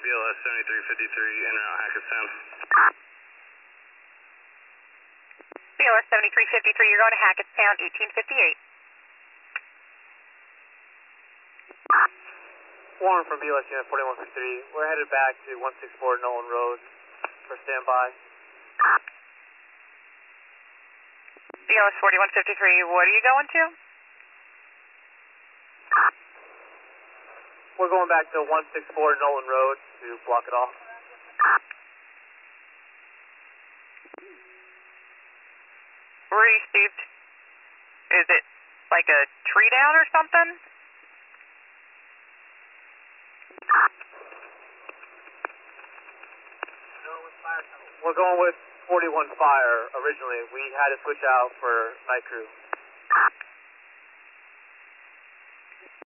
BLS 7353 en route Hackettstown. BLS 7353, you're going to Hackettstown, 1858. Warren from BLS Unit 4153. We're headed back to 164 Nolan Road for standby. BLS 4153, what are you going to? We're going back to 164 Nolan Road to block it off. Received. Is it like a tree down or something? We're going with 41 Fire originally. We had to switch out for night crew.